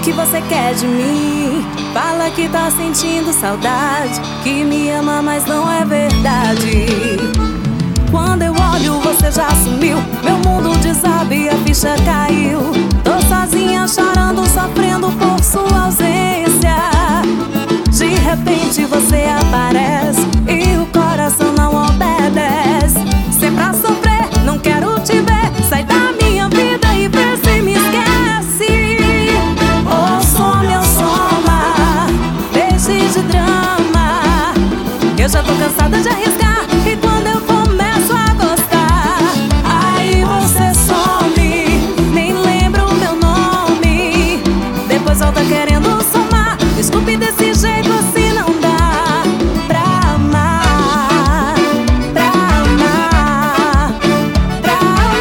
que você quer de mim? Fala que tá sentindo saudade, que me ama, mas não é verdade. Quando eu olho, você já sumiu, meu mundo desaba e a ficha caiu. Tô sozinha, chorando, sofrendo por sua ausência. De repente você aparece e o coração não obedece. Se é pra sofrer, não quero te ver. Sai da minha vida e vê se me esquece. Ou some ou soma, deixe de drama. Eu já tô cansada de arriscar, e quando eu começo a gostar, aí você some, nem lembra o meu nome. Depois volta querendo somar. Desculpe desse jeito, assim não dá pra amar, pra amar, pra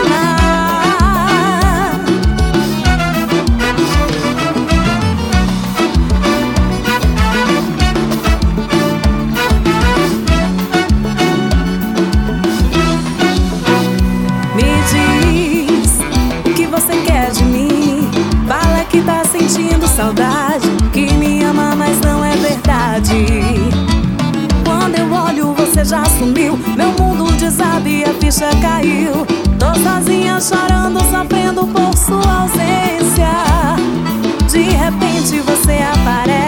amar. Me diz o que você quer de mim. Fala que tá sentindo saudade, que me ama, mas não é verdade. Quando eu olho, você já sumiu, meu mundo desaba e a ficha caiu. Tô sozinha, chorando, sofrendo por sua ausência. De repente você aparece